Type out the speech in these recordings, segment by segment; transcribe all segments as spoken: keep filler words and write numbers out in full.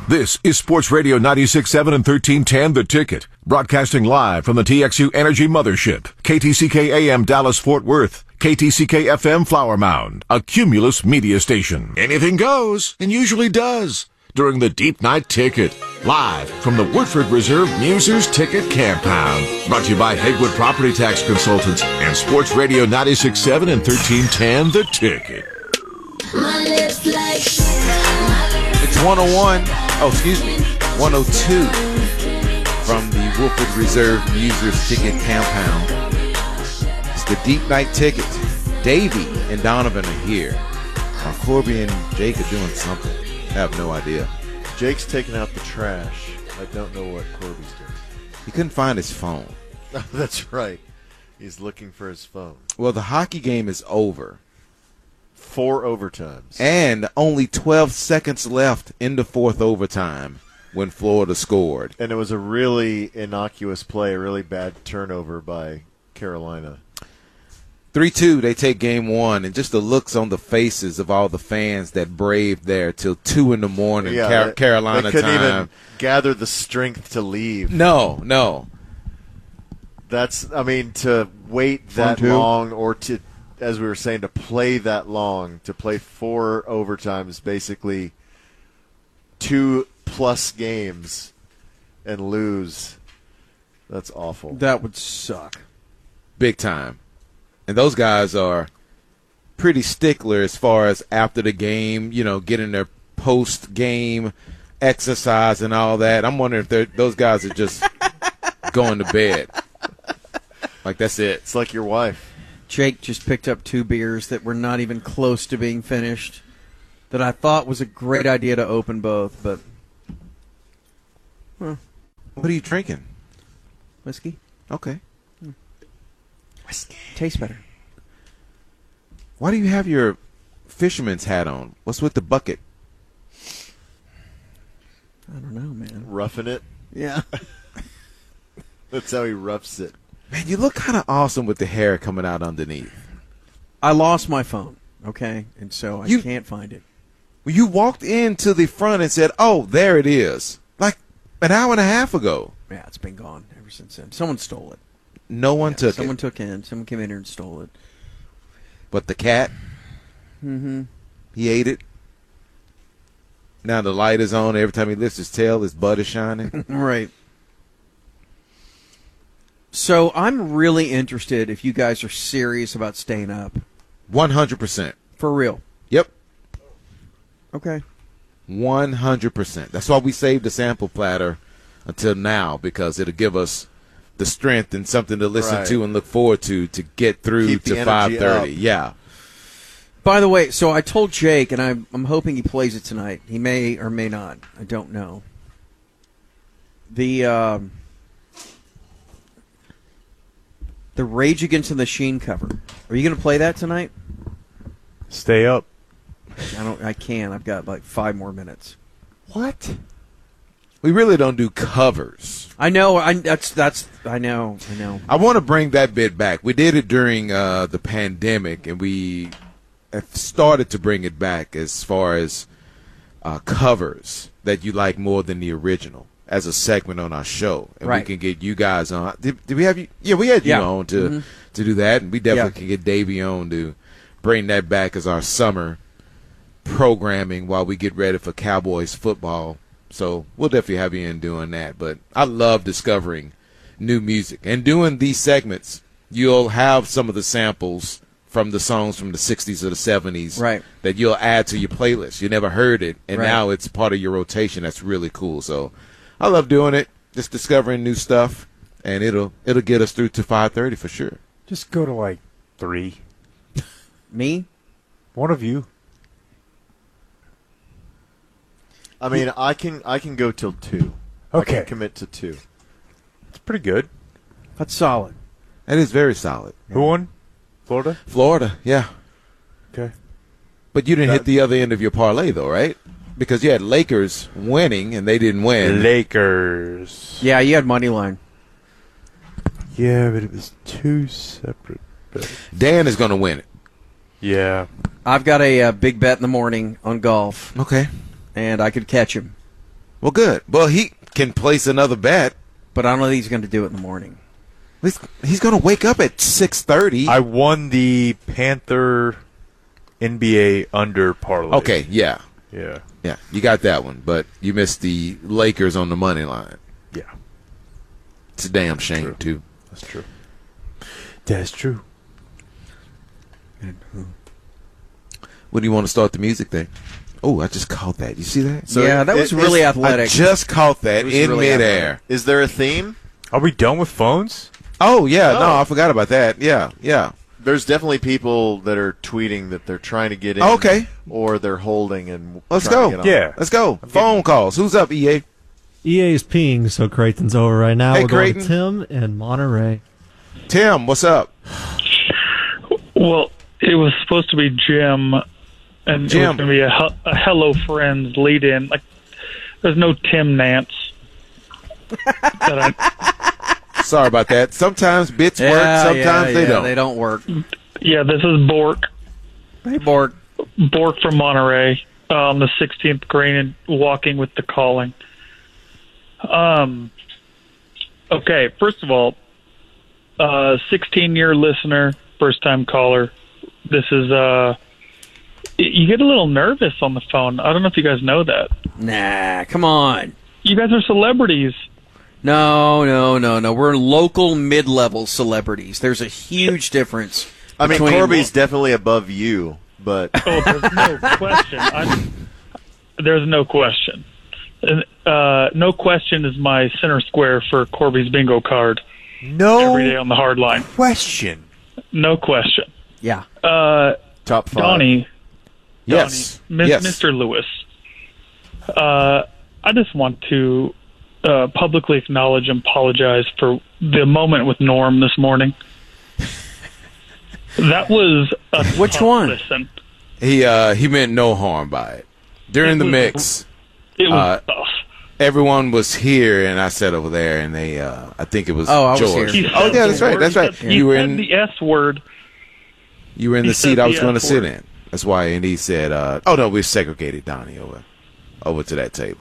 This is Sports Radio ninety-six point seven and thirteen ten The Ticket, broadcasting live from the T X U Energy Mothership, K T C K A M Dallas-Fort Worth, K T C K F M Flower Mound, a Cumulus media station. Anything goes, and usually does, during the Deep Night Ticket, live from the Woodford Reserve Musers Ticket Compound. Brought to you by Hegwood Property Tax Consultants and Sports Radio ninety-six point seven and thirteen ten The Ticket. It's one oh one, oh, excuse me, one oh two from the Woodford Reserve Musers Ticket Compound. It's the Deep Night Ticket. Davey and Donovan are here. While Corby and Jake are doing something. I have no idea. Jake's taking out the trash. I don't know what Corby's doing. He couldn't find his phone. That's right. He's looking for his phone. Well, the hockey game is over. Four overtimes. And only twelve seconds left in the fourth overtime when Florida scored. And it was a really innocuous play, a really bad turnover by Carolina. three two, they take game one, and just the looks on the faces of all the fans that braved there till two in the morning, yeah, Car- they, Carolina they couldn't time. even gather the strength to leave. No, no. That's, I mean, to wait that long or to, as we were saying, to play that long, to play four overtimes, basically two-plus games and lose, that's awful. That would suck. Big time. And those guys are pretty stickler as far as after the game, you know, getting their post-game exercise and all that. I'm wondering if they're, those guys are just going to bed. Like, that's it. It's like your wife. Jake just picked up two beers that were not even close to being finished that I thought was a great idea to open both, but... Huh. What are you drinking? Whiskey. Okay. Hmm. Whiskey. Tastes better. Why do you have your fisherman's hat on? What's with the bucket? I don't know, man. Roughing it? Yeah. That's how he roughs it. Man, you look kind of awesome with the hair coming out underneath. I lost my phone, okay? And so I You- can't find it. You walked into the front and said, oh, there it is. Like an hour and a half ago. Yeah, it's been gone ever since then. Someone stole it. No one Yeah, took someone it. took in. Someone came in here and stole it. But the cat, Mm-hmm. he ate it. Now the light is on. Every time he lifts his tail, his butt is shining. Right. So I'm really interested if you guys are serious about staying up. one hundred percent. For real. Yep. Okay. one hundred percent. That's why we saved the sample platter until now, because it'll give us the strength and something to listen Right. to and look forward to to get through Keep the to energy five thirty. up. Yeah. By the way, so I told Jake, and I'm, I'm hoping he plays it tonight. He may or may not. I don't know. The um, the Rage Against the Machine cover. Are you going to play that tonight? Stay up. I don't. I can. I've got like five more minutes. What? We really don't do covers. I know. I that's that's. I know. I know. I want to bring that bit back. We did it during uh, the pandemic, and we have started to bring it back as far as uh, covers that you like more than the original as a segment on our show. And Right. we can get you guys on. Did, did we have you? Yeah, we had you Yeah. on to, Mhm. to do that, and we definitely Yeah. can get Davey on to bring that back as our summer programming while we get ready for Cowboys football. So we'll definitely have you in doing that. But I love discovering new music. And doing these segments, you'll have some of the samples from the songs from the sixties or the seventies Right. that you'll add to your playlist. You never heard it, and Right. now it's part of your rotation. That's really cool. So I love doing it, just discovering new stuff, and it'll it'll get us through to five thirty for sure. Just go to like three. Me? One of you. I mean, I can I can go till two. I Okay. can commit to two. It's pretty good. That's solid. That is very solid. Who won? Florida? Florida, yeah. Okay. But you didn't hit That- the other end of your parlay, though, right? Because you had Lakers winning, and they didn't win. Lakers. Yeah, you had money line. Yeah, but it was two separate bets. Dan is going to win it. Yeah. I've got a, uh big bet in the morning on golf, Okay. and I could catch him. Well, good. Well, he can place another bet. But I don't know that he's going to do it in the morning. He's, he's going to wake up at six thirty. I won the Panther N B A under parlay. Okay, yeah. Yeah. Yeah, you got that one, but you missed the Lakers on the money line. Yeah. It's a damn shame, True. too. That's true. That's true. When do you want to start the music thing? Oh, I just caught that. You see that? So yeah, that it- was really it's- I athletic. just caught that It was in really midair. athletic. Is there a theme? Are we done with phones? Oh, yeah. No, Oh. I forgot about that. Yeah, yeah. There's definitely people that are tweeting that they're trying to get in. Oh, okay. Or they're holding and Let's trying go. to get on. Yeah. Let's go. Phone calls. Who's up, E A? E A is peeing, so Creighton's over right now. Hey, We're going Creighton. to Tim in Monterey. Tim, what's up? Well, it was supposed to be Jim, and Jim. it was going to be a, he- a Hello Friends lead-in. Like, there's no Tim Nance. that I, Sorry about that. Sometimes bits yeah, work, yeah, sometimes they yeah, don't. They don't work. yeah, this is Bork. Hey, Borg. Bork from Monterey uh, on the sixteenth green and walking with the calling. Um. Okay, first of all, uh, sixteen-year listener, first-time caller. This is uh, you get a little nervous on the phone. I don't know if you guys know that. Nah, come on. You guys are celebrities. No, no, no, no. We're local mid-level celebrities. There's a huge difference. I mean, between- Corby's definitely above you, but Oh, there's no question. I'm, there's no question. And, Uh, no question is my center square for Corby's bingo card No every day on the hard line. question. No question. Yeah. Uh, top five. Donnie, Yes. Donnie, Miss- yes. Mister Lewis. Uh, I just want to uh, publicly acknowledge and apologize for the moment with Norm this morning. That was a Which tough one? Listen, He uh, he meant no harm by it. During It the was- mix, it was Uh, tough. everyone was here, and I sat over there, and they, uh, I think it was Oh, I was George. here. He Oh, said yeah, the that's right, word- that's right. He said, You he were said in, the S word. you were in he the seat said I the was going to F sit word. in. That's why, and he said, uh, "Oh no, we segregated Donnie over, over to that table."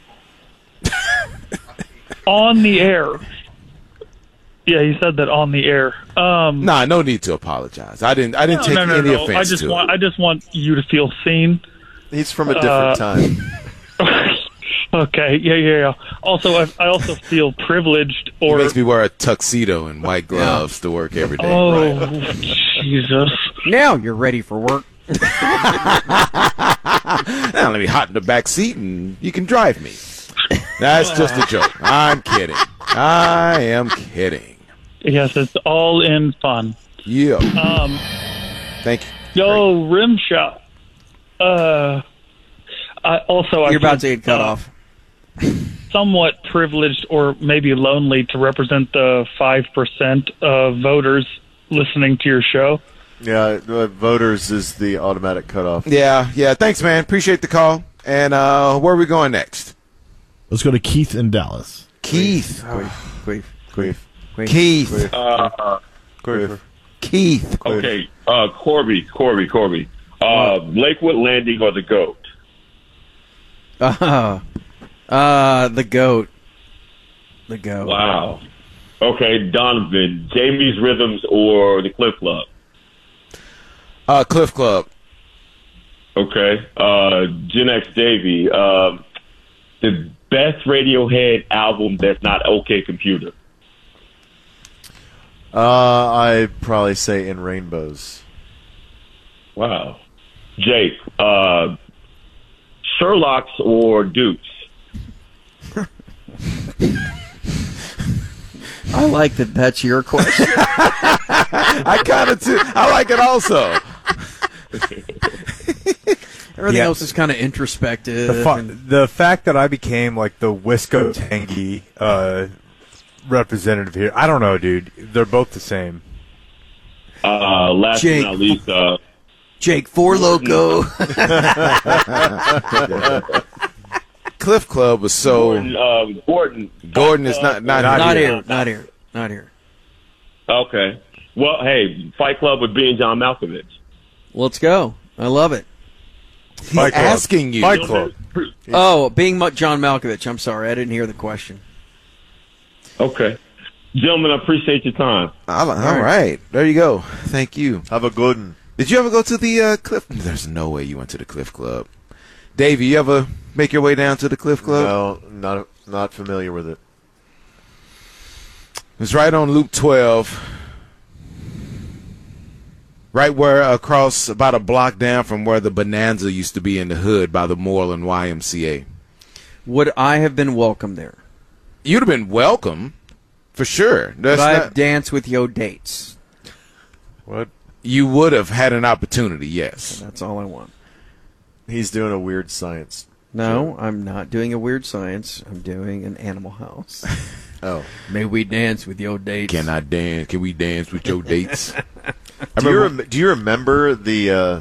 On the air. Yeah, he said that on the air. Um, Nah, no need to apologize. I didn't, I didn't no, take no, no, any no. offense I just to want, it. I just want you to feel seen. He's from a different Uh, time. Okay, yeah, yeah, yeah. Also, I, I also feel privileged He or makes me wear a tuxedo and white gloves to work every day. oh, Jesus. Now you're ready for work. Now let me hot in the back seat and you can drive me. That's just a joke. I'm kidding. I am kidding. Yes, it's all in fun. Yeah. Um, Thank you. yo, rim shot. Uh, I also I You're about to feel, get cut uh, off. somewhat privileged or maybe lonely to represent the five percent of voters listening to your show. Yeah, the voters is the automatic cutoff. Yeah, yeah. Thanks, man. Appreciate the call. And uh, where are we going next? Let's go to Keith in Dallas. Keith. Queef. Queef. Queef. Keith. Uh, Queef. Keith. okay, uh, Corby, Corby, Corby. Uh, Lakewood Landing or the GOAT? Uh, uh, the goat. The goat. Wow. Okay, Donovan, Jamie's Rhythms or the Cliff Club? Uh, Cliff Club. Okay, uh, Gen X Davey, uh, the best Radiohead album that's not OK Computer. Uh, I'd probably say In Rainbows. Wow. Jake, uh, Sherlock's or Dukes? I like that that's your question. I kind of too. I like it also. Everything Yeah. else is kind of introspective. The, fu- and- the fact that I became like the Wisco Tangy uh, representative here, I don't know, dude. They're both the same. Uh, last Jake. but not least, uh, Jake Four Loco. Cliff Club was so. Gordon, uh, Gordon. Gordon is not not, Not Not here. here. Not here. Not here. Okay. Well, hey, Fight Club with being John Malkovich. Let's go. I love it. He's Fight Club. asking you. Fight Club. Oh, being Mu- John Malkovich. I'm sorry, I didn't hear the question. Okay. Gentlemen, I appreciate your time. All right. All right. There you go. Thank you. Have a good one. Did you ever go to the uh, Cliff? There's no way you went to the Cliff Club. Davey, you ever make your way down to the Cliff Club? No, not not familiar with it. It's right on Loop twelve. Right where across about a block down from where the Bonanza used to be in the hood by the Moreland Y M C A. Would I have been welcome there? You'd have been welcome, for sure. That's Would I not, have danced with your dates? What? you would have had an opportunity, yes. That's all I want. He's doing a weird science. No, I'm not doing a weird science. I'm doing an Animal House. Oh. May we dance with your dates? Can I dance? Can we dance with your dates? Do you, rem- do you remember the uh,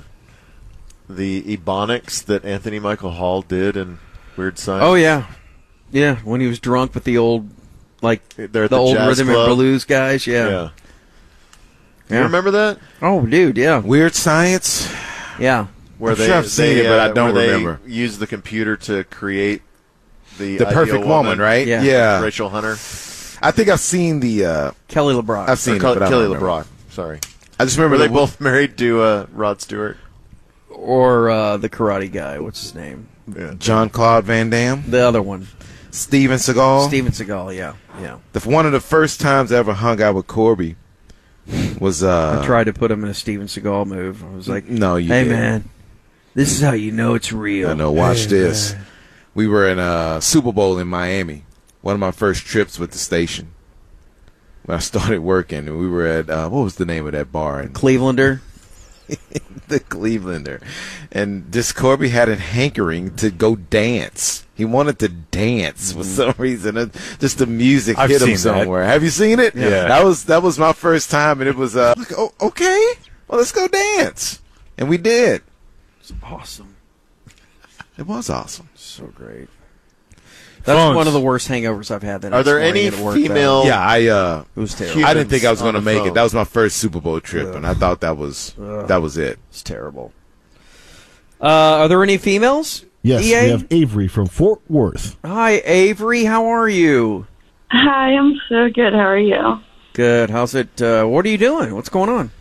the Ebonics that Anthony Michael Hall did in Weird Science? Oh, yeah. Yeah, when he was drunk with the old, like, They're the, at the old jazz rhythm club. and blues guys. Yeah. Yeah. Yeah. You remember that? Oh, dude, yeah. Weird Science? Yeah. Where I'm they, sure I've seen they, it, but I uh, don't where remember. They use the computer to create the The ideal perfect woman, right? Yeah. yeah. Rachel Hunter. I think I've seen the. Uh, Kelly LeBrock. I've seen Or it, Kel- but I Kelly don't remember. LeBrock. Sorry. I just remember Were they the- both married to uh, Rod Stewart? Or uh, the karate guy. What's his name? Yeah. John Claude Van Damme, The other one. Steven Seagal. Steven Seagal, yeah. Yeah. The, one of the first times I ever hung out with Corby was. Uh, I tried to put him in a Steven Seagal move. I was like, No, you hey, didn't. man, this is how you know it's real. I know. Watch Hey, this. man. We were in a Super Bowl in Miami. One of my first trips with the station. When I started working, and we were at uh, what was the name of that bar? In Clevelander. the Clevelander. And this Corby had a hankering to go dance. He wanted to dance for some reason. And just the music I've hit him seen that. somewhere. Have you seen it? Yeah. That was that was my first time, and it was uh, like, oh, okay. Well, let's go dance, and we did. It's awesome. It was awesome. So great. That's Phones. one of the worst hangovers I've had. That Are next there morning any at work, though. female- Yeah, I uh, It was terrible. I didn't think I was going to on the make phone. it. That was my first Super Bowl trip, Ugh. and I thought that was Ugh. that was it. It's terrible. Uh, are there any females? Yes, E A? we have Avery from Fort Worth. Hi, Avery. How are you? Hi, I'm so good. How are you? Good. How's it? Uh, what are you doing? What's going on?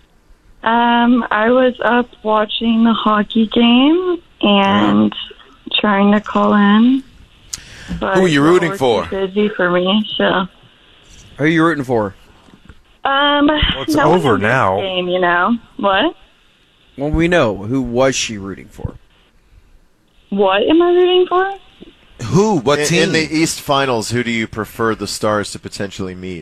Um, I was up watching the hockey game and trying to call in. But Who are you y'all rooting were for? too busy for me, so. Who are you rooting for? Um, Well, it's no one over in this now. Game, you know what? Well, we know. Who was she rooting for? What am I rooting for? Who? What In, team? in the East Finals, who do you prefer the Stars to potentially meet?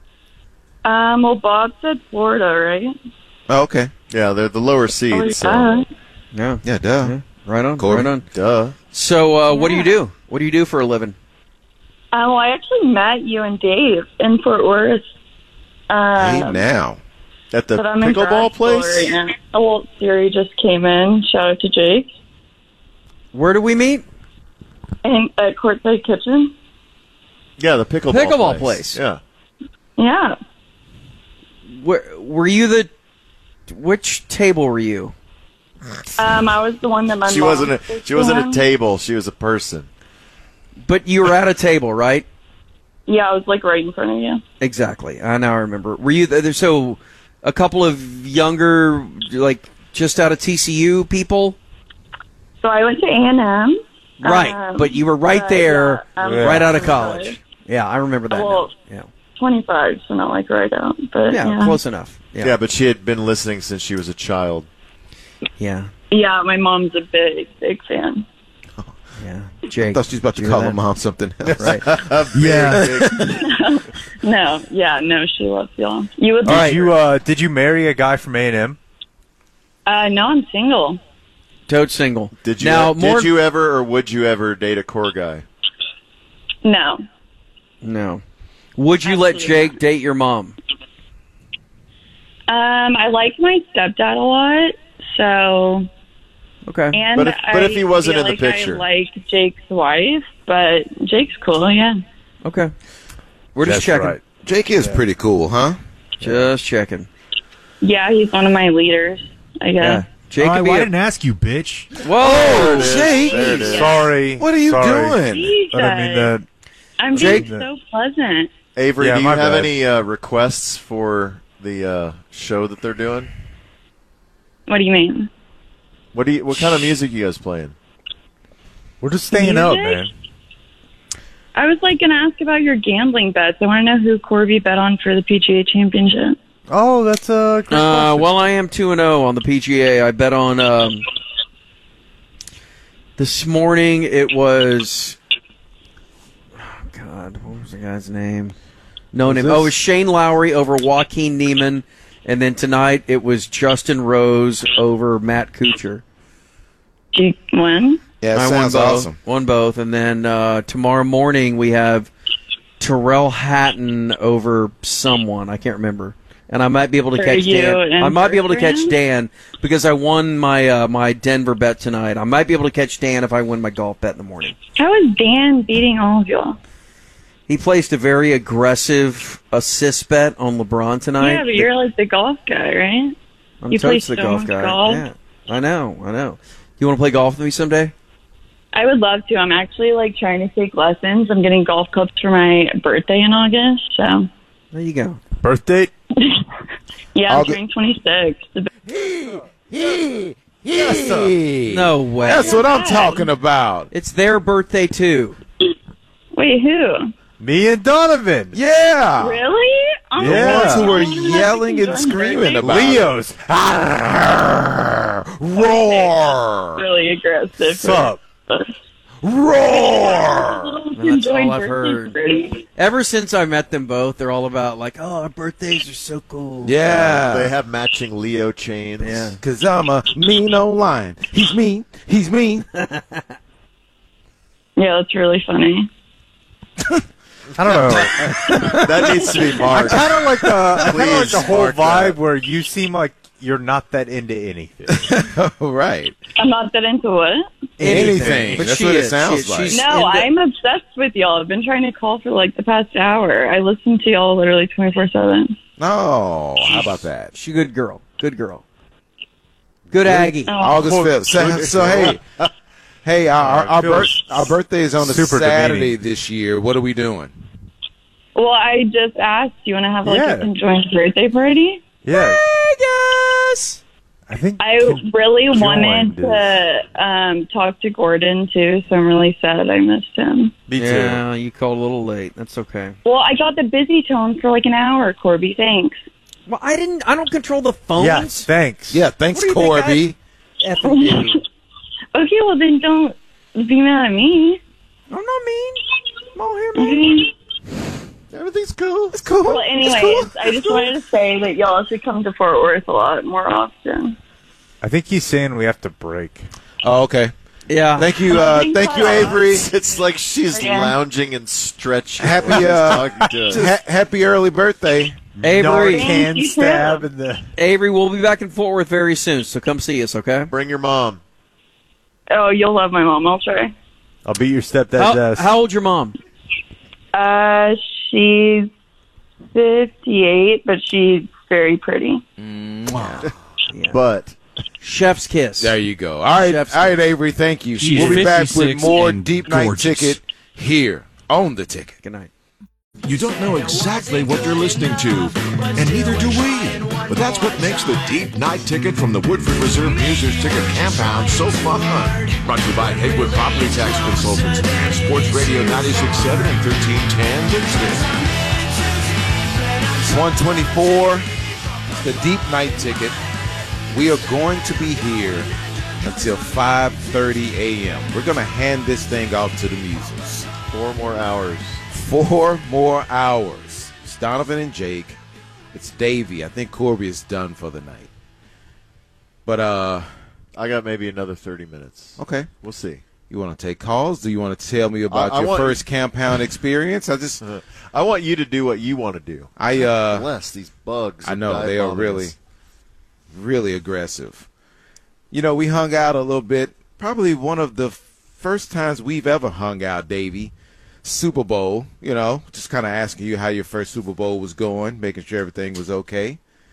Um, well, Bob said Florida, right? oh, okay. Yeah, they're the lower seeds. So. Uh, Yeah. Yeah, duh. Yeah. Right on. Corby. Right on. Duh. So, uh, what do you Yeah. do? What do you do for a living? Um, well, I actually met you and Dave in Fort Worth. Um, Hey, now. At the but I'm in grad pickleball school place? right now. Oh, well, Siri just came in. Shout out to Jake. Where do we meet? And at Courtside Kitchen. Yeah, the pickleball, Pickleball place. place. Yeah. Yeah. Where were you the? Which table were you? Um, I was the one that my She mom wasn't a, was she wasn't a on. table, she was a person. But you were at a table, right? Yeah, I was like right in front of you. Exactly. I now remember. Were you there? So, a couple of younger, like just out of T C U people, So I went to A and M. right? Um, but you were right but, there, yeah, I'm right out of twenty-five. college. Yeah, I remember that. Well, now. Yeah. twenty-five, so not like right out. But Yeah, yeah, close enough. Yeah. Yeah. but she had been listening since she was a child. Yeah. Yeah, my mom's a big, big fan. Yeah. I Jake. thought she was about to you call hear her that? mom something else. Right. Yeah. No, yeah, no, she loves y'all. You would All like right. Did you uh, did you marry a guy from A and M? Uh, no, I'm single. Toad single. Did you now did more? you ever or would you ever date a core guy? No. No. Would you let Absolutely Jake not. date your mom? Um, I like my stepdad a lot, so Okay. and But if- but if I he wasn't feel in the like picture. I like Jake's wife, but Jake's cool, yeah. Okay. We're just That's checking. right. Jake is pretty cool, huh? Just checking. Yeah, he's one of my leaders, I Yeah. guess. Jake Oh, could be I a- didn't ask you, bitch. Whoa, Jake. There it is. Sorry. What are you Sorry. doing? I don't mean that. I'm being Jake- so pleasant. Avery, Yeah, do you my have bad. any uh, requests for the uh, show that they're doing? What do you mean? What do you? What kind of music you guys playing? We're just staying up, Music? man. I was like going to ask about your gambling bets. I want to know who Corby bet on for the P G A Championship. Oh, that's a great Uh, question. well, I am two and zero on the P G A. I bet on um, this morning. It was oh God, what was the guy's name? No name. this? Oh, it was Shane Lowry over Joaquin Neiman, and then tonight it was Justin Rose over Matt Kuchar. Did you win? Yeah, I it won sounds both. awesome. Won both, and then uh, tomorrow morning we have Terrell Hatton over someone I can't remember, and I might be able to For catch you Dan. and I might be able to for catch him? Dan because I won my uh, my Denver bet tonight. I might be able to catch Dan if I win my golf bet in the morning. How is Dan beating all of y'all? He placed a very aggressive assist bet on LeBron tonight. Yeah, but you're like the golf guy, right? I'm you play totes the so golf much guy. golf. Yeah, I know, I know. You want to play golf with me someday? I would love to. I'm actually like trying to take lessons. I'm getting golf clubs for my birthday in August. So There you go. Birth date? yeah, I'm August- turning twenty-six. No way. That's what I'm talking about. It's their birthday too. Wait, who? Me and Donovan. Yeah. Really? Oh my Yeah. God. Ones who were I'm gonna have to yelling and join screaming birthday. about it. Leos. Roar. Really aggressive. Sup? Roar. That's all I've heard. Ever since I met them both, they're all about like, oh, our birthdays are so cool. Yeah. They have matching Leo chains. Yeah. Cause I'm a mean old lion. He's mean. He's mean. Yeah, that's really funny. I don't know. That needs to be I marked. kind of like the I kind of like Please the whole mark vibe that. where you seem like you're not that into anything. All right. I'm not that into what? Anything. But That's she what it is. sounds She- like. she's- No, in the- I'm obsessed with y'all. I've been trying to call for like the past hour. I listen to y'all literally twenty-four seven. Oh, how about that? She good girl. Good girl. Good Aggie. Oh. August fifth. So, so hey, hey, our our, our, birth, our birthday is on a Super Saturday demeaning. this year. What are we doing? Well, I just asked, do you want to have like Yeah. a conjoined birthday party? Yeah, Vegas. I think I really wanted Conjoined to um, talk to Gordon too, so I'm really sad I missed him. me too. Yeah, you called a little late. That's okay. Well, I got the busy tone for like an hour, Corby. Thanks. Well, I didn't. I don't control the phones. Yeah, thanks. Yeah, thanks, What do you think Corby. Effing you. Okay, well then don't be mad at me. I'm not mean. I'm all here, man. Okay. Everything's cool. It's cool. Well, anyways, I just wanted to say that y'all should come to Fort Worth a lot more often. I think he's saying we have to break. Oh, okay. Yeah. Thank you. Uh, thank you, Avery. It's like she's Yeah. lounging and stretching. Happy, while she's uh, talking to us. Ha- happy early birthday. Avery. Narcan Thank you, stab too. in the. Avery, we'll be back in Fort Worth very soon, so come see us, okay? Bring your mom. Oh, you'll love my mom. I'll try. I'll beat your stepdad's How, ass. how old's your mom? Uh, she's fifty-eight, but she's very pretty. Yeah. But Chef's kiss. There you go. All right, Chef's all right, Avery. Thank you. She's We'll be back with fifty-six more and Deep Night gorgeous. Ticket here on the Ticket. Good night. You don't know exactly what you're listening to, and neither do we. But that's what makes the Deep Night Ticket from the Woodford Reserve Musers Ticket Compound so fun. Brought to you by Hegwood Property Tax Consultants and Sports Radio ninety-six point seven and thirteen ten The Ticket. one twenty-four, the Deep Night Ticket. We are going to be here until five thirty a.m. We're going to hand this thing off to the Muses. four more hours. Four more hours. It's Donovan and Jake. It's Davey. I think Corby is done for the night. But, uh, I got maybe another thirty minutes. okay. We'll see. You want to take calls? Do you want to tell me about I- I your want- first compound experience? I just, I want you to do what you want to do. I, uh, Bless these bugs. I and know they are diatomamus. really, really aggressive. You know, we hung out a little bit. Probably one of the first times we've ever hung out, Davey. Super Bowl. You know, just kind of asking you how your first Super Bowl was going, making sure everything was okay.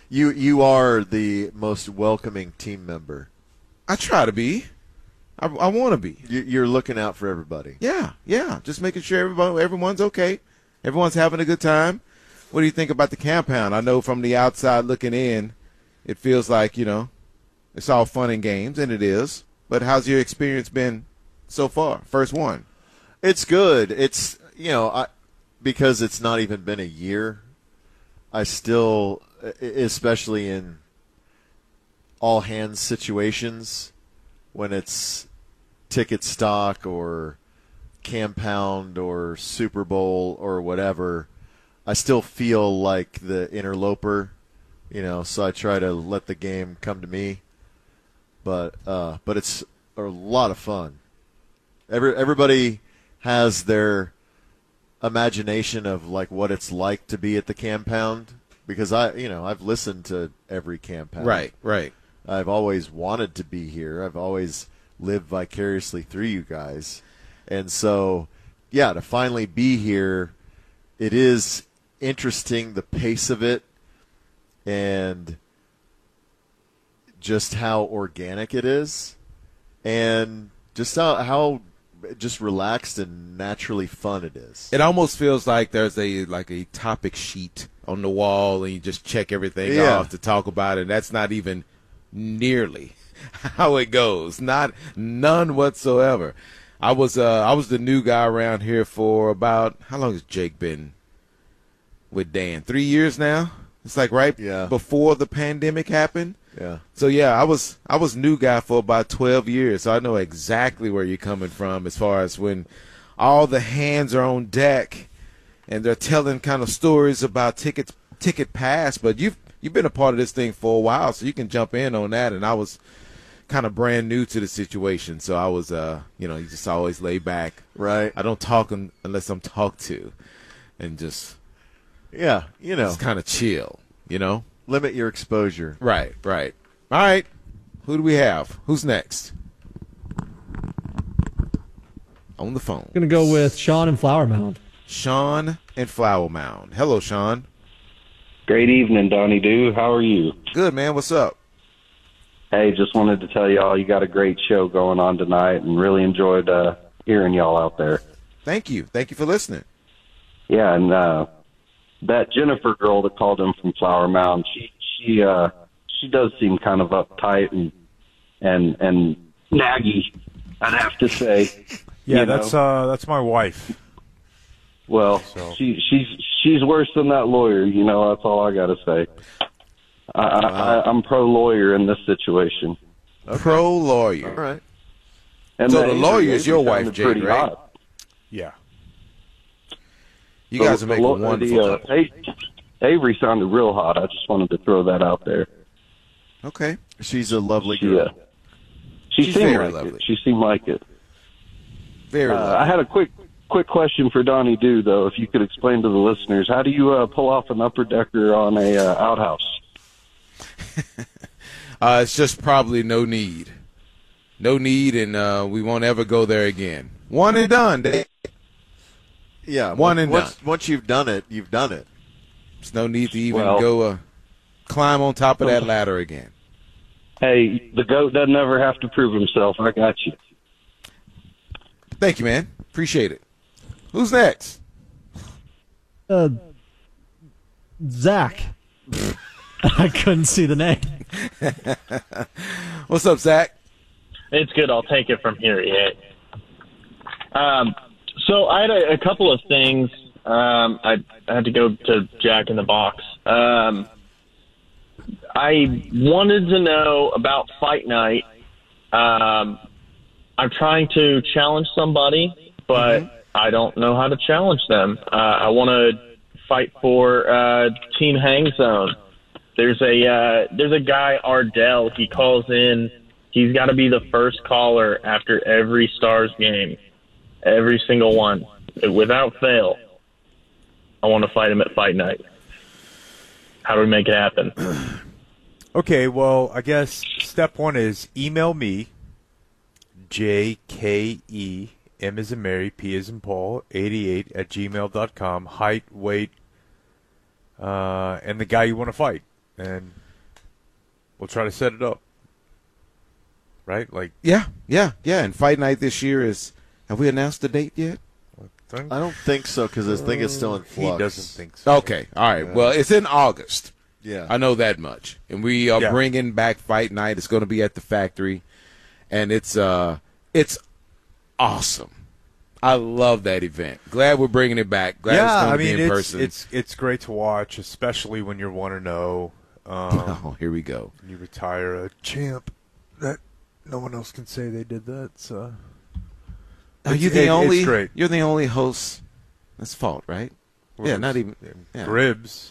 You you are the most welcoming team member. I try to be. I, I want to be. You- You're looking out for everybody. Yeah, yeah. Just making sure everybody, everyone's okay. Everyone's having a good time. What do you think about the compound? I know from the outside looking in, it feels like, you know, it's all fun and games, and it is. But how's your experience been so far? First one. It's good. It's, you know, I, because it's not even been a year, I still, especially in all hands situations, when it's ticket stock or compound or Super Bowl or whatever, I still feel like the interloper, you know, so I try to let the game come to me. But uh, but it's a lot of fun. Every everybody has their imagination of like what it's like to be at the compound, because I, you know, I've listened to every compound. Right, right. I've always wanted to be here. I've always lived vicariously through you guys. And so, yeah, to finally be here, it is interesting, the pace of it, and just how organic it is, and just how, how just relaxed and naturally fun it is. It almost feels like there's a like a topic sheet on the wall, and you just check everything Yeah. off to talk about it. That's not even nearly how it goes. Not none whatsoever. I was uh, I was the new guy around here for about, how long has Jake been with Dan? Three years now. It's like right Yeah. before the pandemic happened. Yeah. So yeah, I was I was new guy for about twelve years, so I know exactly where you're coming from as far as when all the hands are on deck and they're telling kind of stories about tickets ticket pass. But you've you've been a part of this thing for a while, so you can jump in on that. And I was kind of brand new to the situation, so I was uh you know, you just always lay back. Right. I don't talk un- unless I'm talked to, and just Yeah, you know, just kind of chill, you know. limit your exposure. Right, right. All right. Who do we have? Who's next? On the phone. Gonna go with Sean and Flower Mound. Sean and Flower Mound. Hello, Sean. Great evening, Donnie Doo. How are you? Good, man. What's up? Hey, just wanted to tell y'all you got a great show going on tonight and really enjoyed uh, hearing y'all out there. Thank you. Thank you for listening. Yeah, and uh, that Jennifer girl that called in from Flower Mound, she she uh, she does seem kind of uptight and and and naggy, I'd have to say. Yeah, you that's know? uh, that's my wife. Well, So- she she's she's worse than that lawyer. You know, that's all I got to say. I, I, I'm pro lawyer in this situation. Pro lawyer. All right. And So that the Avery- lawyer is your Avery wife, sounded Jade, pretty right? hot. Yeah. You So guys are the making lo- wonderful. the, uh, A- Avery sounded real hot. I just wanted to throw that out there. Okay. She's a lovely She, girl. uh, she She's seemed very like lovely. it. She seemed like it. Very Uh, lovely. I had a quick quick question for Donnie Doo, though. If you could explain to the listeners, how do you uh, pull off an upper decker on a uh, outhouse? Uh, it's just probably no need. No need, and uh, we won't ever go there again. One and done, Dave. Yeah, One and once, done. once you've done it, you've done it. There's no need to even Well- go uh, climb on top of that ladder again. Hey, the goat doesn't ever have to prove himself. I got you. Thank you, man. Appreciate it. Who's next? Uh, Zach. I couldn't see the name. What's up, Zach? It's good. I'll take it from here. Yeah. Um, so I had a, a couple of things. Um, I, I had to go to Jack in the Box. Um, I wanted to know about Fight Night. Um, I'm trying to challenge somebody, but Mm-hmm. I don't know how to challenge them. Uh, I want to fight for uh, Team Hang Zone. There's a uh, there's a guy, Ardell. He calls in. He's got to be the first caller after every Stars game, every single one, without fail. I want to fight him at Fight Night. How do we make it happen? Okay, well, I guess step one is email me, J K E, M as in Mary, P as in Paul, eighty-eight at gmail dot com, height, weight, uh, and the guy you want to fight. and we'll try to set it up. Right? Like, Yeah, yeah, yeah. And fight night this year is. Have we announced the date yet? I don't think so because I think it's still in flux. he doesn't think so. Okay, all right. Well, it's in August. Yeah. I know that much. And we are Yeah. bringing back fight night. It's going to be at the factory, and it's uh, it's awesome. I love that event. Glad we're bringing it back. Glad yeah, it's going I to mean, be in it's, person. it's it's great to watch, especially when you're one and zero. Um, oh, here we go. you retire a champ that no one else can say they did that. So Are It's- you the it- only? It's great. You're the only host. That's fault, right? Yeah, not even. Yeah. Gribbs.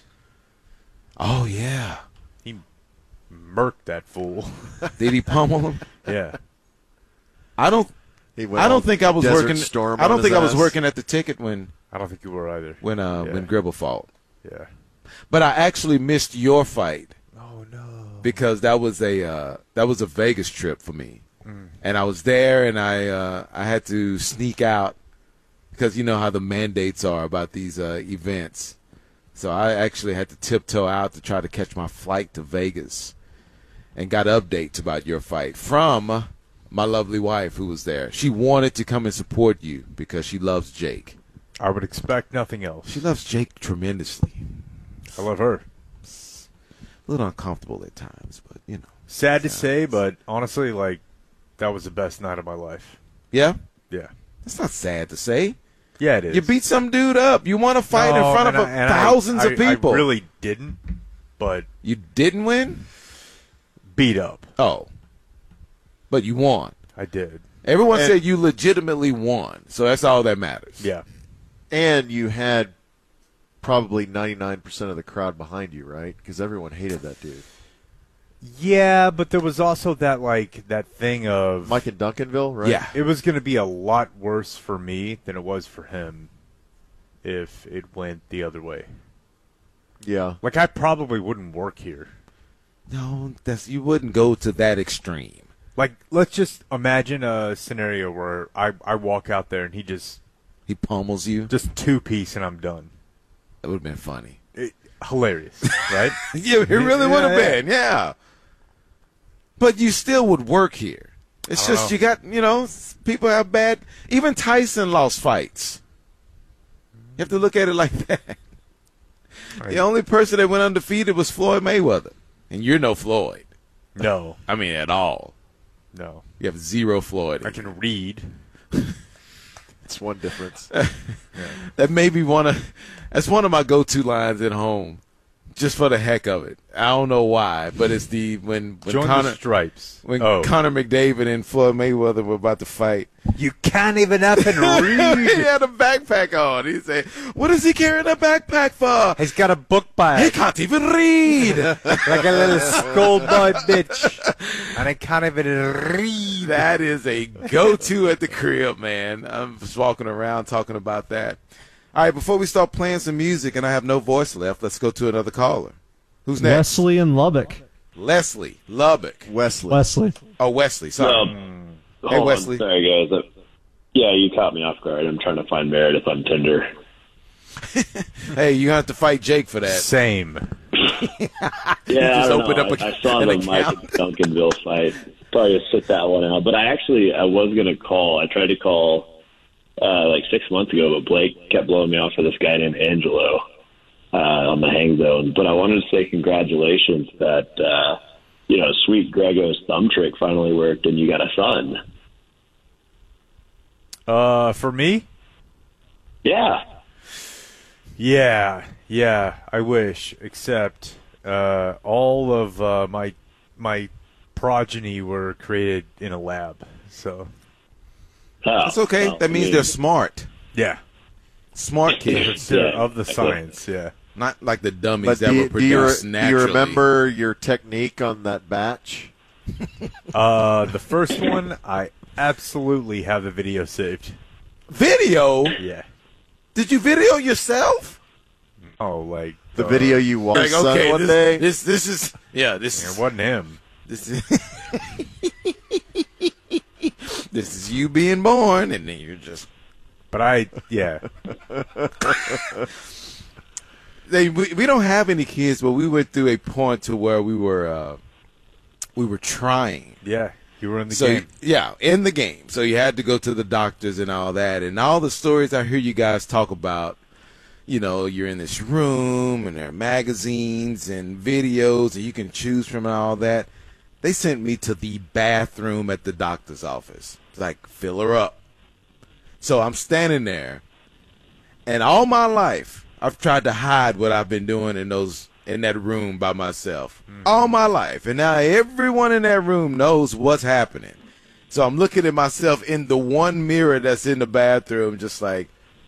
Oh yeah. He murked that fool. Did he pummel him? Yeah. I don't. He went I all don't think I was Desert working. Storm I on don't his think I was ass. working at the ticket when I don't think you were either. when uh Yeah. when Gribble fought. Yeah. But I actually missed your fight. Oh no. Because that was a uh, that was a Vegas trip for me, Mm. and I was there, and I uh, I had to sneak out because you know how the mandates are about these uh, events. So I actually had to tiptoe out to try to catch my flight to Vegas, and got updates about your fight from my lovely wife who was there. She wanted to come and support you because she loves Jake. I would expect nothing else. She loves Jake tremendously. I love her. A little uncomfortable at times, but you know. Sad to say, but honestly, like, that was the best night of my life. Yeah? Yeah. That's not sad to say. Yeah, it is. You beat some dude up. You won a fight No, in front and of I- and thousands I- of people. I really didn't, but You didn't win? beat up. Oh. But you won. I did. Everyone And- said you legitimately won, so that's all that matters. Yeah. And you had probably ninety-nine percent of the crowd behind you, right? Because everyone hated that dude. Yeah, but there was also that, like, that thing of... Mike in Duncanville, right? Yeah. It was going to be a lot worse for me than it was for him if it went the other way. Yeah. Like, I probably wouldn't work here. No, that's you wouldn't go to that extreme. Like, let's just imagine a scenario where I, I walk out there and he just... He pummels you. Just two-piece and I'm done. That would have been funny. It, hilarious, right? Yeah, it really would have Yeah, yeah. been, yeah. But you still would work here. It's I don't just know. you got, you know, people have bad. Even Tyson lost fights. You have to look at it like that. The only person that went undefeated was Floyd Mayweather. And you're no Floyd. No. I mean, at all. No. You have zero Floyd. I can read. It's one difference. That may be one of that's one of my go-to lines at home, just for the heck of it. I don't know why, but it's the when when Join Conor the stripes. when Oh. Conor McDavid and Floyd Mayweather were about to fight. You can't even up and read. He had a backpack on. He said, "What is he carrying a backpack for? He's got a book bag. He can't even read." Like a little schoolboy bitch. And I can't even read. That is a go-to at the crib, man. I'm just walking around talking about that. All right, before we start playing some music, and I have no voice left, let's go to another caller. Who's next? Wesley in Lubbock. Leslie Lubbock. Wesley. Wesley. Oh, Wesley. Sorry. Um, Hey, hold Wesley. On. Sorry, guys. Uh, Yeah, you caught me off guard. I'm trying to find Meredith on Tinder. Hey, you have to fight Jake for that. Same. Yeah, just I don't opened know. up a- I, I saw an the Mike account. and Duncanville fight. Probably just sit that one out. But I actually, I was going to call. I tried to call uh, like six months ago, but Blake kept blowing me off for this guy named Angelo uh, on the hang zone. But I wanted to say congratulations that, uh, you know, sweet Grego's thumb trick finally worked and you got a son. Uh, for me? Yeah. Yeah, yeah, I wish. Except uh, all of uh, my my progeny were created in a lab. So That's okay. well, that means I mean- they're smart. yeah, Smart kids. they're Yeah, of the exactly. science. Yeah. Not like the dummies But that do were you, do, you, produced do you naturally. remember your technique on that batch? Uh, the first one, I absolutely have the video saved. Video? Yeah. Did you video yourself? Oh, like The uh, video you watched Like, son okay, one this, day? this this is yeah, this It is wasn't him. this is this is you being born, and then you're just But I, yeah. they we, we don't have any kids, but we went through a point to where we were uh, we were trying. Yeah, you were in the so, game. Yeah, in the game. So you had to go to the doctors and all that, and all the stories I hear you guys talk about. You know, you're in this room, and there are magazines and videos, and you can choose from and all that. They sent me to the bathroom at the doctor's office. It's like, fill her up. So I'm standing there, and all my life, I've tried to hide what I've been doing in those in that room by myself. Mm-hmm. All my life. And now everyone in that room knows what's happening. So I'm looking at myself in the one mirror that's in the bathroom, just like,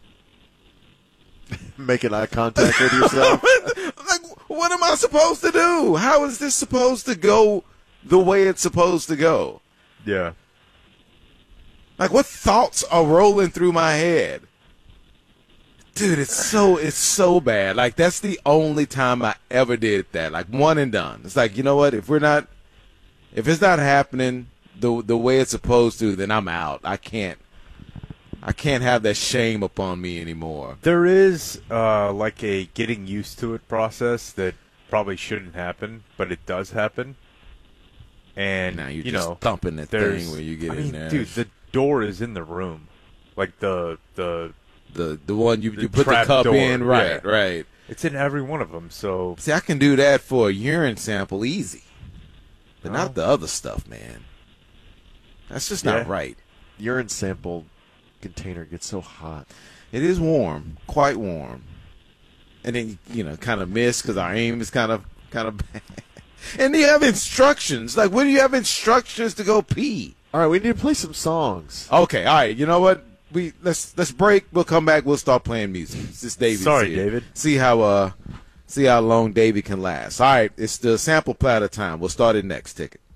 making eye contact with yourself. Like, what am I supposed to do? How is this supposed to go the way it's supposed to go? Yeah. Like, what thoughts are rolling through my head? Dude, it's so it's so bad. Like, that's the only time I ever did that. Like, one and done. It's like, you know what? If we're not, if it's not happening the the way it's supposed to, then I'm out. I can't. I can't have that shame upon me anymore. There is uh, like a getting used to it process that probably shouldn't happen, but it does happen. And now you're you just know, thumping that thing where you get I in mean, there. Dude, the door is in the room, like the the the the one you, the you put the cup door. in, right, yeah. right. It's in every one of them. So see, I can do that for a urine sample easy, but Oh. not the other stuff, man. That's just not Yeah. right. Urine sample container gets so hot. It is warm, quite warm, and then you know, kind of miss because our aim is kind of kind of bad. And you have instructions. Like, when do you have instructions to go pee? All right, we need to play some songs. Okay, all right. You know what? We let's let's break. We'll come back. We'll start playing music. It's just David. Sorry, David. See how uh see how long David can last. All right, it's the sample platter time. We'll start it next. Ticket.